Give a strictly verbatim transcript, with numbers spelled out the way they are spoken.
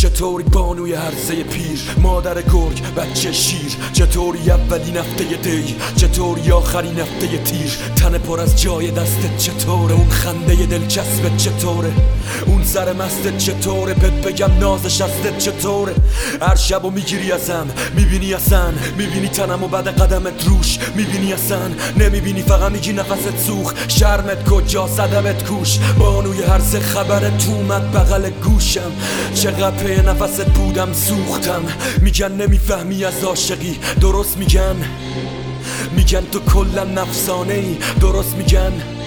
چطوری بانوی هرزه پیر، مادر گرگ بچه شیر، چطوری اولین هفته دی، چطوری آخرین هفته تیر، تن پر از جای دستت چطوره، اون خنده دلچسبت چطوره، اون سر مستت چطوره، بهت بگم نازش ازت چطوره. هر شبو میگیری ازم، میبینی اصلا، میبینی تنمو بعد قدمت روش، میبینی اصلا نمیبینی، فقط میگی نفست سوخ، شرمت کجا صدمت کوش، بانوی هر سه خبرت اومد بغل گوشم، چقدر پی نفست بودم سوختم. میگن نمیفهمی از عاشقی، درست میگن، میگن تو کلا نفسانه ای، درست میگن.